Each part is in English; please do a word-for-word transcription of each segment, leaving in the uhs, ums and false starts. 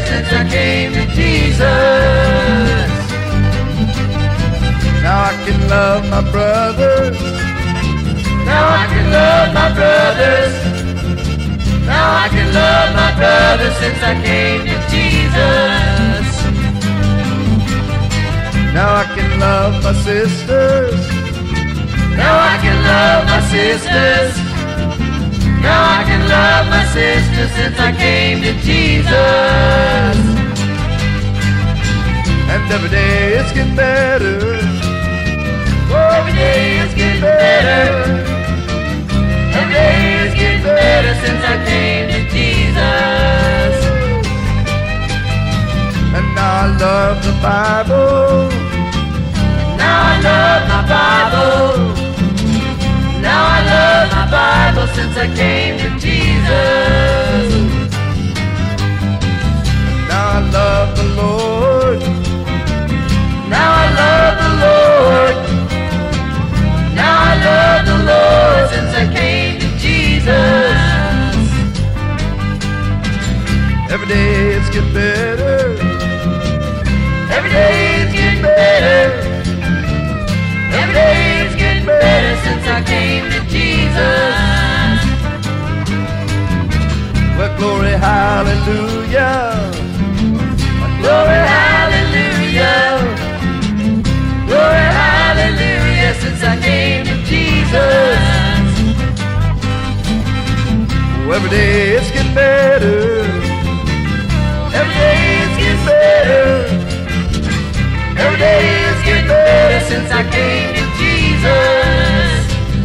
since I came to Jesus. Now I can love my brothers. Now I can love my brothers. Now I can love my brothers since I came to Jesus. Now I can love my sisters. Now I can love my sisters. Now I can love my sisters since I came to Jesus. And every day it's getting better. Oh, every day it's getting better. Every day it's getting better since I came to Jesus. And now I love the Bible. Now I love my Bible. Now I love my Bible since I came to Jesus. Now I love the Lord. Now I love the Lord. Now I love the Lord since I came to Jesus. Every day it's getting better. Every day it's getting better. Every day it's getting better since I came to Jesus. Well, glory, hallelujah. Glory, hallelujah. Glory, hallelujah since I came to Jesus. Oh, every day it's getting better. Every day it's getting better. Every day it's getting better since I came to Jesus.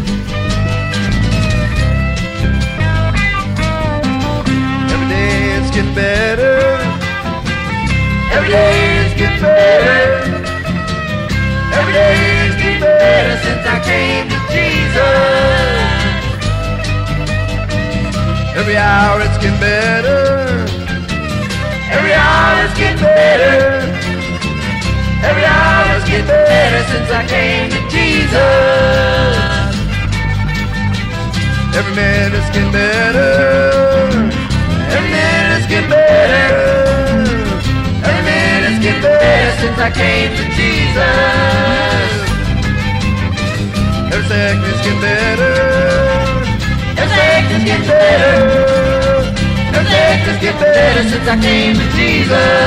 Every day it's getting better. Every day it's getting better. Every day it's getting better since I came to Jesus. Every hour it's getting better. Every hour it's getting better. Every hour it's getting better since I came to Jesus. Every minute it's getting better. Every minute it's getting better. Every minute it's getting better since I came to Jesus. Every second it's getting better. Every second it's getting better. Every second it's getting better since I came to Jesus.